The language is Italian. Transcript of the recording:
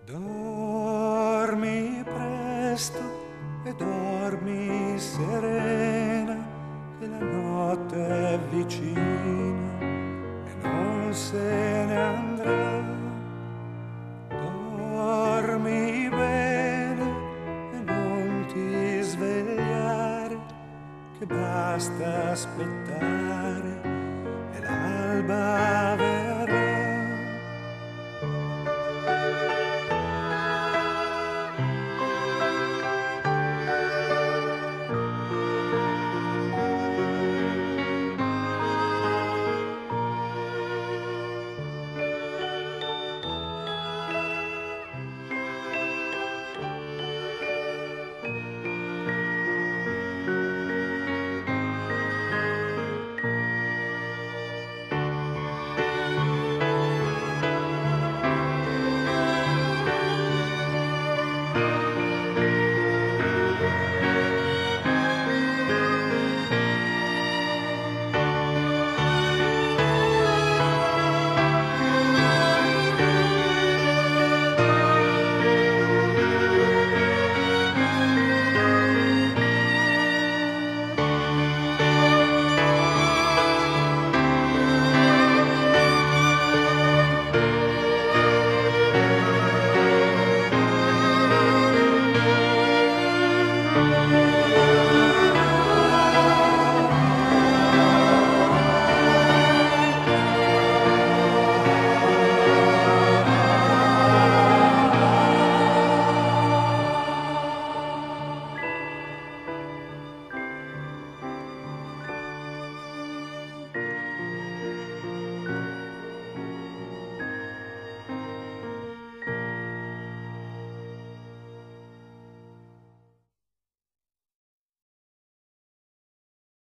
Dormi presto e dormi serena, che la notte è vicina e non se ne andrà. Dormi bene e non ti svegliare, che basta aspettare.